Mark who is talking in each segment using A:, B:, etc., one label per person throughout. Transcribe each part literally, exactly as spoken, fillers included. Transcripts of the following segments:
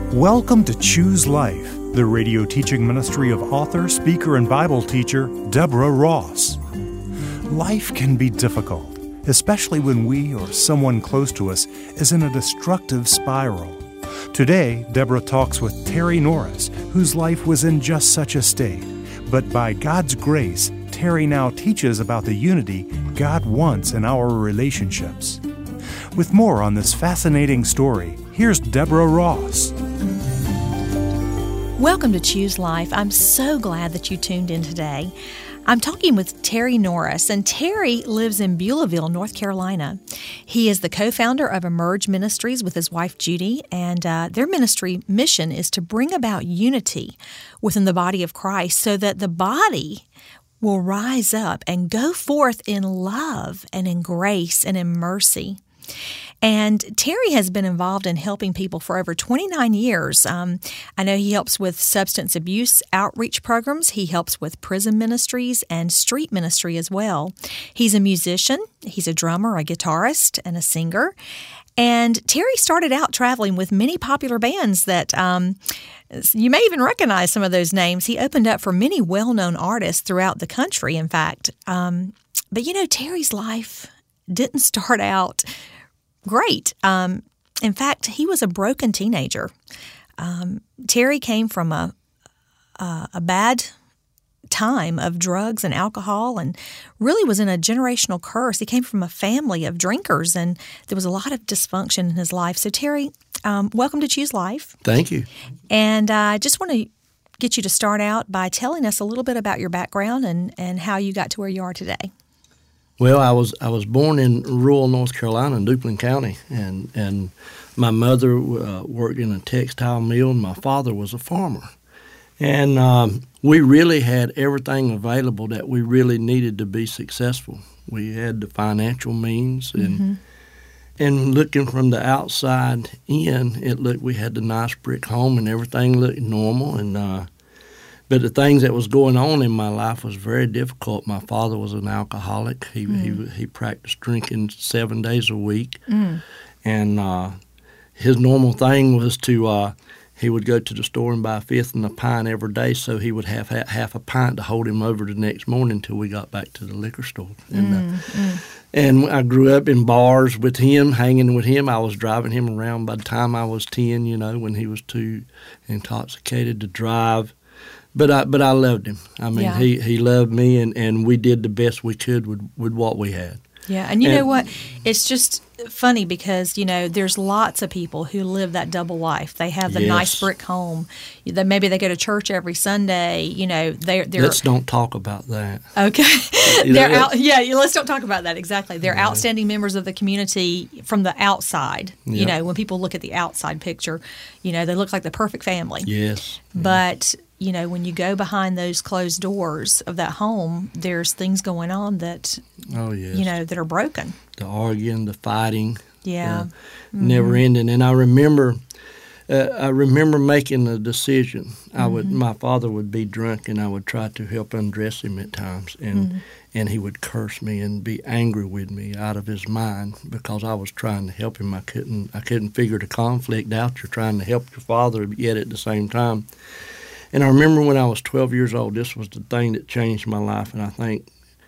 A: Welcome to Choose Life, the radio teaching ministry of author, speaker, and Bible teacher Deborah Ross. Life can be difficult, especially when we or someone close to us is in a destructive spiral. Today, Deborah talks with Terry Norris, whose life was in just such a state. But by God's grace, Terry now teaches about the unity God wants in our relationships. With more on this fascinating story, here's Deborah Ross.
B: Welcome to Choose Life. I'm so glad that you tuned in today. I'm talking with Terry Norris, and Terry lives in Beulahville, North Carolina. He is the co-founder of Emerge Ministries with his wife, Judy, and uh, their ministry mission is to bring about unity within the body of Christ so that the body will rise up and go forth in love and in grace and in mercy. And Terry has been involved in helping people for over twenty-nine years. Um, I know he helps with substance abuse outreach programs. He helps with prison ministries and street ministry as well. He's a musician. He's a drummer, a guitarist, and a singer. And Terry started out traveling with many popular bands that um, you may even recognize some of those names. He opened up for many well-known artists throughout the country, in fact. Um, but, you know, Terry's life didn't start out great. Um, in fact, he was a broken teenager. Um, Terry came from a, a a bad time of drugs and alcohol and really was in a generational curse. He came from a family of drinkers, and there was a lot of dysfunction in his life. So, Terry, um, welcome to Choose Life.
C: Thank you.
B: And I uh, just want to get you to start out by telling us a little bit about your background and, and how you got to where you are today.
C: Well, I was I was born in rural North Carolina in Duplin County, and and my mother uh, worked in a textile mill, and my father was a farmer, and um, we really had everything available that we really needed to be successful. We had the financial means, and mm-hmm. and looking from the outside in, it looked we had the nice brick home, and everything looked normal, and. Uh, But the things that was going on in my life was very difficult. My father was an alcoholic. He mm. he he practiced drinking seven days a week, mm. and uh, his normal thing was to uh, he would go to the store and buy a fifth and a pint every day, so he would have ha- half a pint to hold him over the next morning until we got back to the liquor store. And uh, mm. and I grew up in bars with him, hanging with him. I was driving him around by the time I was ten. You know, when he was too intoxicated to drive. But I but I loved him. I mean, yeah. he, he loved me, and, and we did the best we could with, with what we had.
B: Yeah, and you
C: and,
B: know what? It's just funny because, you know, there's lots of people who live that double life. They have the
C: yes.
B: nice brick home. They, maybe they go to church every Sunday. You know, they're, they're
C: let's don't talk about that.
B: Okay.
C: You
B: they're
C: know,
B: out, yeah, let's don't talk about that. Exactly. They're
C: yeah.
B: outstanding members of the community from the outside.
C: Yep.
B: You know, when people look at the outside picture, you know, they look like the perfect family.
C: Yes.
B: But you know, when you go behind those closed doors of that home, there's things going on that,
C: oh, yes.
B: you know, that are broken.
C: The arguing, the fighting,
B: yeah,
C: uh,
B: mm-hmm.
C: never ending. And I remember, uh, I remember making a decision. I would, mm-hmm. my father would be drunk, and I would try to help undress him at times, and mm-hmm. and he would curse me and be angry with me out of his mind because I was trying to help him. I couldn't, I couldn't figure the conflict out. You're trying to help your father, yet at the same time. And I remember when I was twelve years old, this was the thing that changed my life. And I think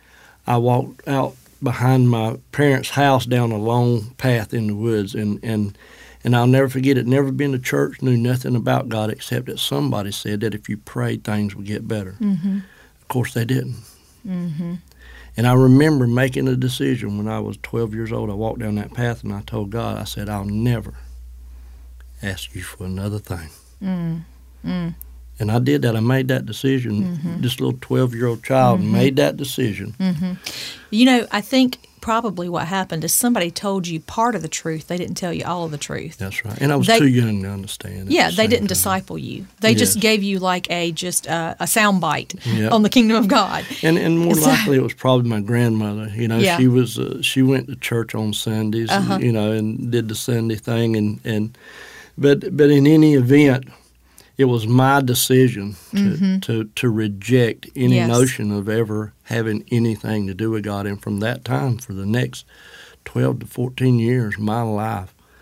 C: I walked out behind my parents' house down a long path in the woods. And, and, and I'll never forget it. Never been to church, knew nothing about God except that somebody said that if you prayed, things would get better. Mm-hmm. Of course, they didn't. Mm-hmm. And I remember making a decision when I was twelve years old. I walked down that path and I told God, I said, I'll never ask you for another thing. Mm-hmm. And I did that. I made that decision. Mm-hmm. This little twelve-year-old child mm-hmm. made that decision.
B: Mm-hmm. You know, I think probably what happened is somebody told you part of the truth. They didn't tell you all of the truth.
C: That's right. And I was
B: they,
C: too young to understand it.
B: Yeah, the they didn't
C: time.
B: disciple you. They
C: yes.
B: just gave you like a just uh, a sound bite
C: yep.
B: on the kingdom of God.
C: And and more
B: so,
C: likely it was probably my grandmother. You know,
B: yeah.
C: she was uh, she went to church on Sundays.
B: Uh-huh.
C: You know, and did the Sunday thing. And, and but but in any event, it was my decision to, mm-hmm. to, to reject any
B: yes.
C: notion of ever having anything to do with God. And from that time, for the next twelve to fourteen years, my life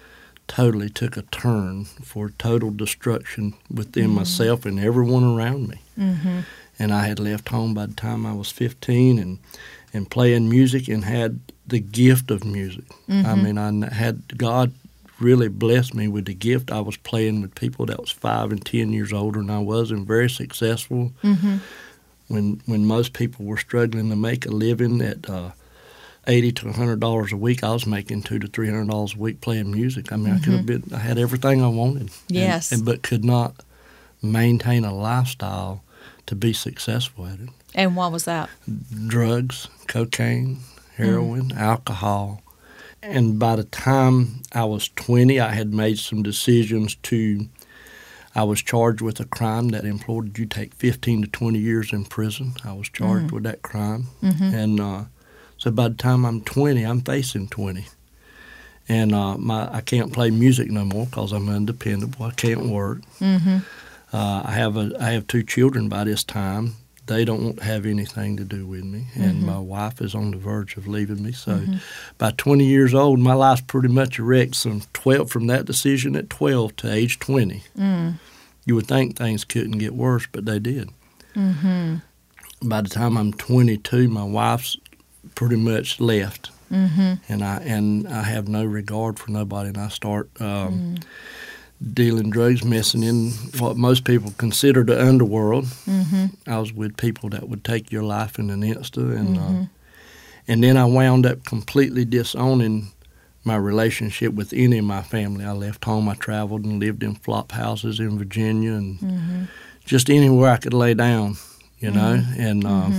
C: totally took a turn for total destruction within mm-hmm. myself and everyone around me. Mm-hmm. And I had left home by the time I was fifteen and, and playing music and had the gift of music. Mm-hmm. I mean, I had God really blessed me with the gift. I was playing with people that was five and ten years older than I was and very successful. Mm-hmm. When when most people were struggling to make a living at uh, eighty to a hundred dollars a week, I was making two to three hundred dollars a week playing music. I mean, mm-hmm. I could have been. I had everything I wanted.
B: Yes,
C: and, and, but could not maintain a lifestyle to be successful at it.
B: And what was that?
C: Drugs, cocaine, heroin, mm. alcohol. And by the time I was twenty, I had made some decisions to. I was charged with a crime that implored you take fifteen to twenty years in prison. I was charged mm. with that crime. Mm-hmm. And uh, so by the time I'm twenty, I'm facing twenty. And uh, my I can't play music no more because I'm undependable. I can't work. Mm-hmm. Uh, I have a I have two children by this time. They don't have anything to do with me, and mm-hmm. my wife is on the verge of leaving me. So, mm-hmm. by twenty years old, my life's pretty much a wreck. From twelve, from that decision at twelve to age twenty, mm. you would think things couldn't get worse, but they did. Mm-hmm. By the time I'm twenty-two, my wife's pretty much left, mm-hmm. and I and I have no regard for nobody, and I start. Um, mm. dealing drugs, messing in what most people consider the underworld. Mm-hmm. I was with people that would take your life in an instant, and mm-hmm. uh, and then I wound up completely disowning my relationship with any of my family. I left home. I traveled and lived in flop houses in Virginia, and mm-hmm. just anywhere I could lay down, you mm-hmm. know. And uh, mm-hmm.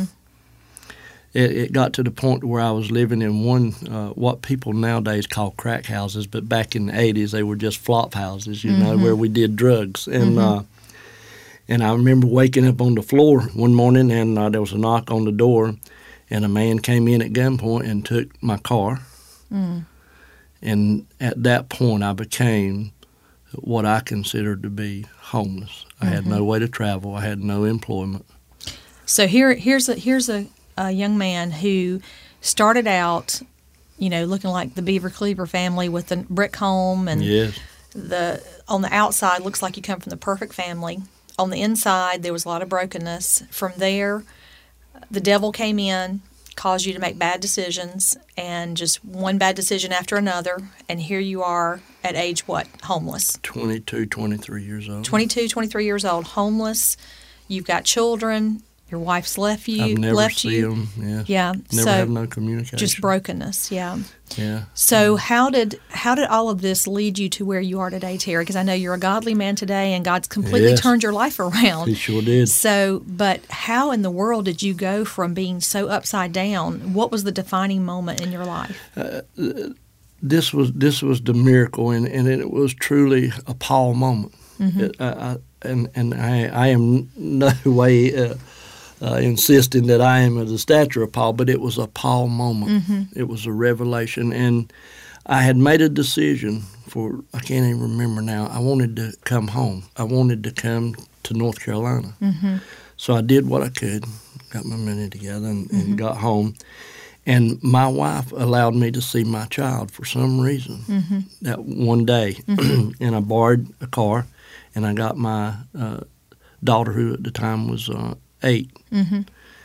C: it, it got to the point where I was living in one, uh, what people nowadays call crack houses, but back in the eighties they were just flop houses, you mm-hmm. know, where we did drugs. And mm-hmm. uh, and I remember waking up on the floor one morning, and uh, there was a knock on the door, and a man came in at gunpoint and took my car. Mm. And at that point I became what I considered to be homeless. I mm-hmm. had no way to travel. I had no employment.
B: So here, here's a here's a a young man who started out, you know, looking like the Beaver Cleaver family with the brick home, and
C: yes.
B: the on the outside looks like you come from the perfect family. On the inside, there was a lot of brokenness. From there, the devil came in, caused you to make bad decisions, and just one bad decision after another, and here you are at age what? Homeless.
C: twenty-two, twenty-three years old.
B: twenty-two, twenty-three years old, homeless. You've got children. Your wife's left you.
C: I've never
B: left
C: see
B: you.
C: them. Yeah.
B: Yeah.
C: Never
B: so
C: have no communication.
B: Just brokenness. Yeah.
C: Yeah.
B: So how did how did all of this lead you to where you are today, Terry? Because I know you're a godly man today, and God's completely
C: yes.
B: turned your life around.
C: He sure did.
B: So, but how in the world did you go from being so upside down? What was the defining moment in your life?
C: Uh, this was this was the miracle, and, and it was truly a Paul moment. Mm-hmm. It, I, I, and and I I am no way. Uh, Uh, insisting that I am of the stature of Paul, but it was a Paul moment. Mm-hmm. It was a revelation, and I had made a decision for, I can't even remember now, I wanted to come home. I wanted to come to North Carolina. Mm-hmm. So I did what I could, got my money together, and, mm-hmm. and got home. And my wife allowed me to see my child for some reason mm-hmm. that one day. Mm-hmm. And I borrowed a car, and I got my uh, daughter, who at the time was uh, eight. Mm-hmm.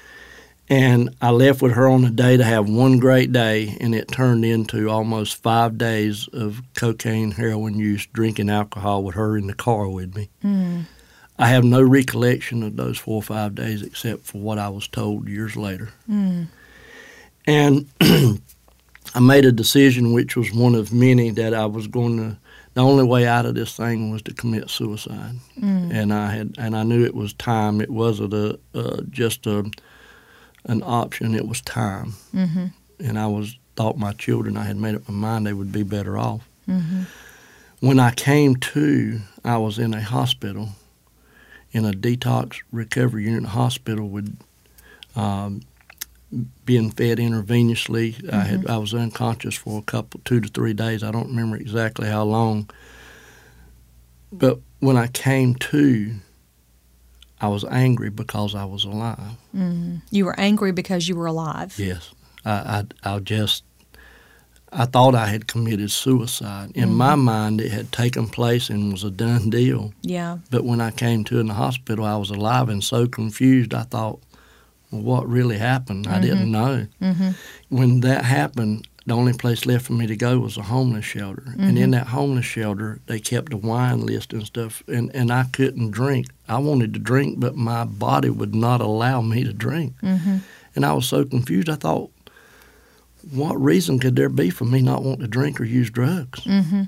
C: And I left with her on a day to have one great day, and it turned into almost five days of cocaine, heroin use, drinking alcohol with her in the car with me. Mm. I have no recollection of those four or five days except for what I was told years later. Mm. And I made a decision, which was one of many, that I was going to, the only way out of this thing was to commit suicide. Mm. And I had, and I knew it was time. It wasn't a, uh, just a, an option. It was time. Mm-hmm. And I was thought my children, I had made up my mind they would be better off. Mm-hmm. When I came to, I was in a hospital, in a detox recovery unit hospital with um, being fed intravenously. Mm-hmm. I had I was unconscious for a couple, two to three days. I don't remember exactly how long. But when I came to, I was angry because I was alive.
B: Mm-hmm. You were angry because you were alive.
C: Yes, I I, I just I thought I had committed suicide. In mm-hmm. my mind, it had taken place and was a done deal.
B: Yeah.
C: But when I came to in the hospital, I was alive and so confused. I thought, well, what really happened? Mm-hmm. I didn't know. Mm-hmm. When that happened, the only place left for me to go was a homeless shelter. Mm-hmm. And in that homeless shelter, they kept a wine list and stuff, and, and I couldn't drink. I wanted to drink, but my body would not allow me to drink. Mm-hmm. And I was so confused. I thought, what reason could there be for me not wanting to drink or use drugs? Mm-hmm.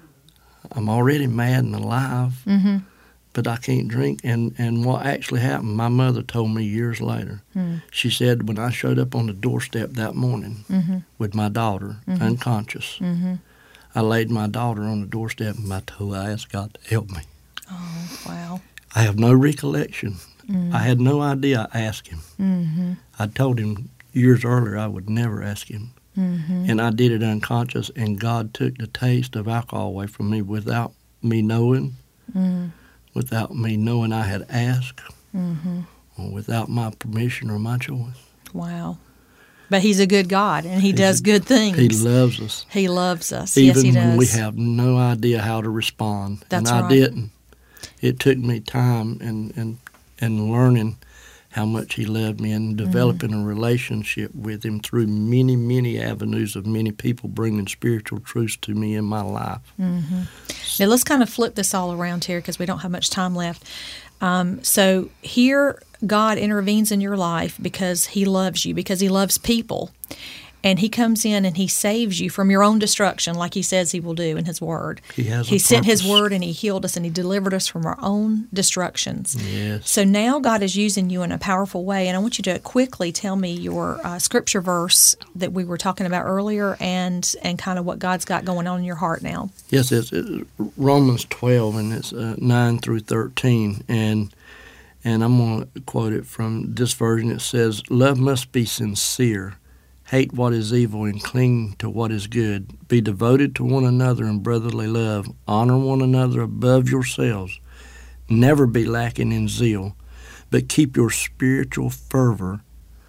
C: I'm already mad and alive, mm-hmm. but I can't drink. And, and what actually happened, my mother told me years later. Mm. She said when I showed up on the doorstep that morning mm-hmm. with my daughter, mm-hmm. unconscious, mm-hmm. I laid my daughter on the doorstep and I told her I asked God to help me.
B: Oh, wow.
C: I have no recollection. Mm-hmm. I had no idea I asked him. Mm-hmm. I told him years earlier I would never ask him. Mm-hmm. And I did it unconscious, and God took the taste of alcohol away from me without me knowing, mm-hmm. without me knowing I had asked, mm-hmm. or without my permission or my choice.
B: Wow. But he's a good God, and he
C: He's
B: does
C: a,
B: good things.
C: He loves us.
B: He loves us.
C: Even
B: yes, he does.
C: when we have no idea how to respond.
B: That's
C: and I
B: right.
C: didn't. It took me time and, and, and learning how much he loved me and developing mm-hmm. a relationship with him through many, many avenues of many people bringing spiritual truths to me in my life.
B: Mm-hmm. Now, let's kind of flip this all around here because we don't have much time left. Um, so here, God intervenes in your life because he loves you, because he loves people. And he comes in and he saves you from your own destruction, like he says he will do in his word.
C: He has
B: He
C: a
B: sent his
C: purpose.
B: word and he healed us and he delivered us from our own destructions.
C: Yes.
B: So now God is using you in a powerful way. And I want you to quickly tell me your uh, scripture verse that we were talking about earlier and, and kind of what God's got going on in your heart now.
C: Yes, it's, it's Romans twelve, and it's uh, nine through thirteen. And and I'm going to quote it from this version. It says, "Love must be sincere. Hate what is evil and cling to what is good. Be devoted to one another in brotherly love. Honor one another above yourselves. Never be lacking in zeal, but keep your spiritual fervor,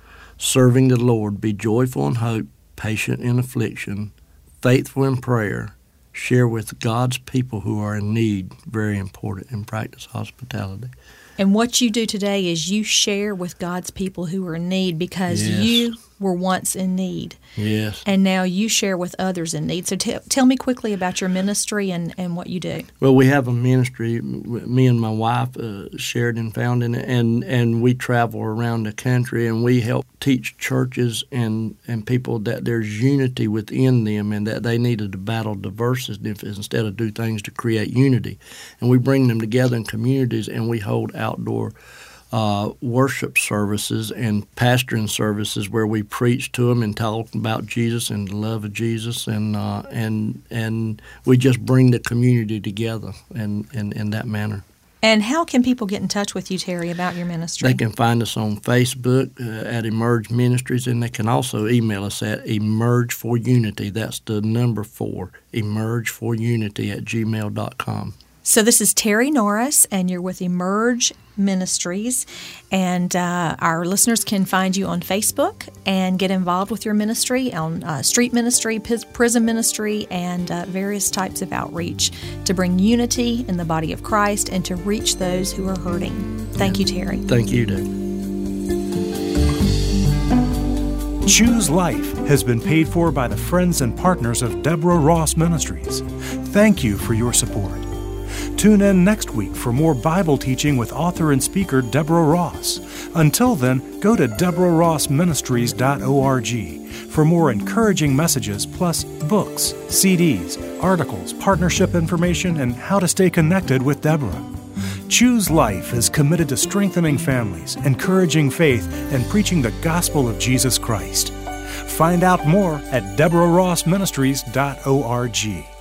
C: serving the Lord. Be joyful in hope, patient in affliction, faithful in prayer. Share with God's people who are in need." Very important. And practice hospitality.
B: And what you do today is you share with God's people who are in need because
C: Yes.
B: you were once in need.
C: Yes.
B: And now you share with others in need. So t- tell me quickly about your ministry and, and what you do.
C: Well, we have a ministry. Me and my wife uh, shared and founded it, and, and we travel around the country, and we help teach churches and, and people that there's unity within them and that they needed to battle diversity instead of do things to create unity. And we bring them together in communities, and we hold outdoor Uh, worship services and pastoring services where we preach to them and talk about Jesus and the love of Jesus, and uh, and and we just bring the community together in, in, in that manner.
B: And how can people get in touch with you, Terry, about your ministry?
C: They can find us on Facebook uh, at Emerge Ministries, and they can also email us at Emerge for Unity. That's the number four, Emerge for Unity at gmail dot com.
B: So this is Terry Norris, and you're with Emerge Ministries, and uh, our listeners can find you on Facebook and get involved with your ministry on uh, street ministry, p- prison ministry, and uh, various types of outreach to bring unity in the body of Christ and to reach those who are hurting. Thank you, Terry.
C: Thank you, Dave.
A: Choose Life has been paid for by the friends and partners of Deborah Ross Ministries. Thank you for your support. Tune in next week for more Bible teaching with author and speaker Deborah Ross. Until then, go to deborah ross ministries dot org for more encouraging messages, plus books, C Ds, articles, partnership information, and how to stay connected with Deborah. Choose Life is committed to strengthening families, encouraging faith, and preaching the gospel of Jesus Christ. Find out more at deborah ross ministries dot org.